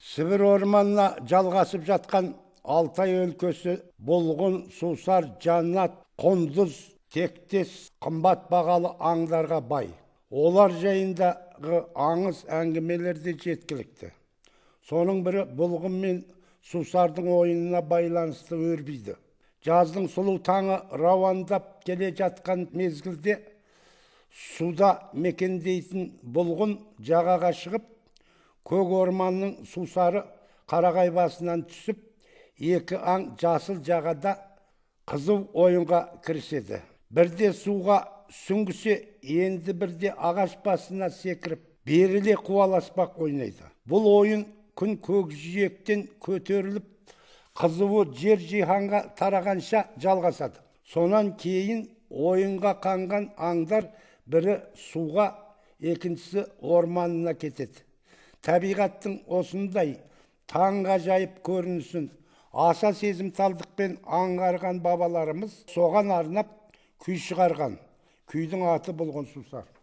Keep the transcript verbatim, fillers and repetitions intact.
Сібір орманына жалғасып жатқан Алтай өлкөсі бұлғын, сусар, жаннат, құндыз, тектес, қымбат бағалы аңдарға бай. Олар жайындағы аңыз әңгімелерде жеткілікті. Соның бірі бұлғын мен сусардың ойынына байланысты өрбиді. Жаздың сұлу таңы рауандап келе жатқан мезгілде суда мекендейтін бұлғын жағаға шығып, көк орманның сусары қарағай басынан түсіп, екі аң жасыл жағада қызу ойынға кіріседі. Бірде суға сүңгісе, енді бірде ағаш басына секіріп, беріле қуаласпақ ойнайды. Бұл ойын күн көкжиектен көтеріліп, қызуы жер жиһанға тарағанша жалғасады. Сонан кейін ойынға қанған аңдар бірі суға, екіншісі орманына кетеді. Табиғаттың осындай таңғажайып көрінісін аса сезімталдықпен аңғарған бабаларымыз соған арнап күй шығарған. Күйдің аты бұлғын сусар.